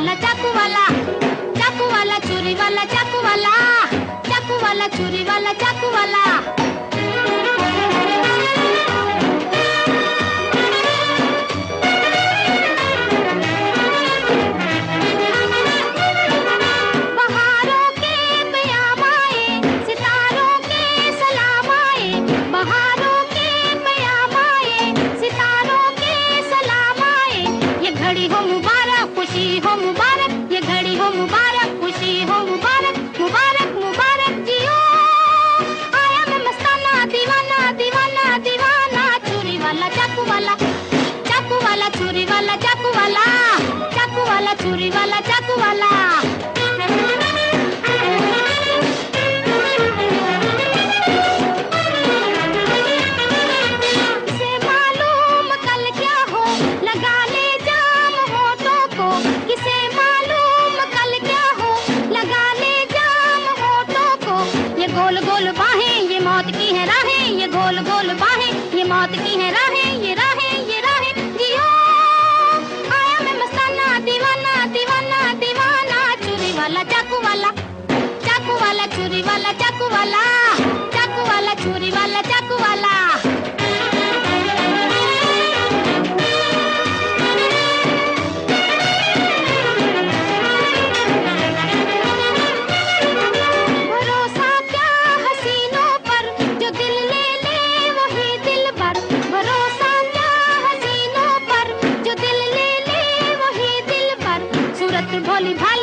वाला चाकू वाला, चाकू वाला छुरी वाला चाकू वाला, चाकू वाला छुरी वाला चाकू वाला। बहारों के प्याम आए, सितारों के सलाम आए, बहारों के प्याम आए, सितारों के सलाम आए। ये घड़ी हो मुबारक, खुशी हो मुबारक, ये घड़ी हो मुबारक, खुशी हो मुबारक, मुबारक मुबारक जियो। आया मैं मस्ताना, दीवाना दीवाना दीवाना, छुरी वाला चाकू वाला, चाकू वाला छुरी वाला चाकू वाला, चाकू वाला छुरी वाला चाकू वाला। किसे मालूम कल क्या हो, लगा ले जाम होठों को, किसे मालूम कल क्या हो, लगा ले जाम होठों को। ये गोल गोल बाहें, ये मौत की है राहें, ये गोल गोल बाहें, ये मौत की है राहें, ये राहें ये राहें जियो। आया मैं मस्ताना, दीवाना दीवाना दीवाना, छुरी वाला चाकू वाला, चाकू वाला छुरी वाला चाकू वाला, चाकू वाला छुरी वाला चाकू वाला। भरोसा क्या हसीनों पर, जो दिल ले ले वही दिल भर, भरोसा क्या हसीनों पर, जो दिल ले ले वही दिल भर। सूरत भोली भाली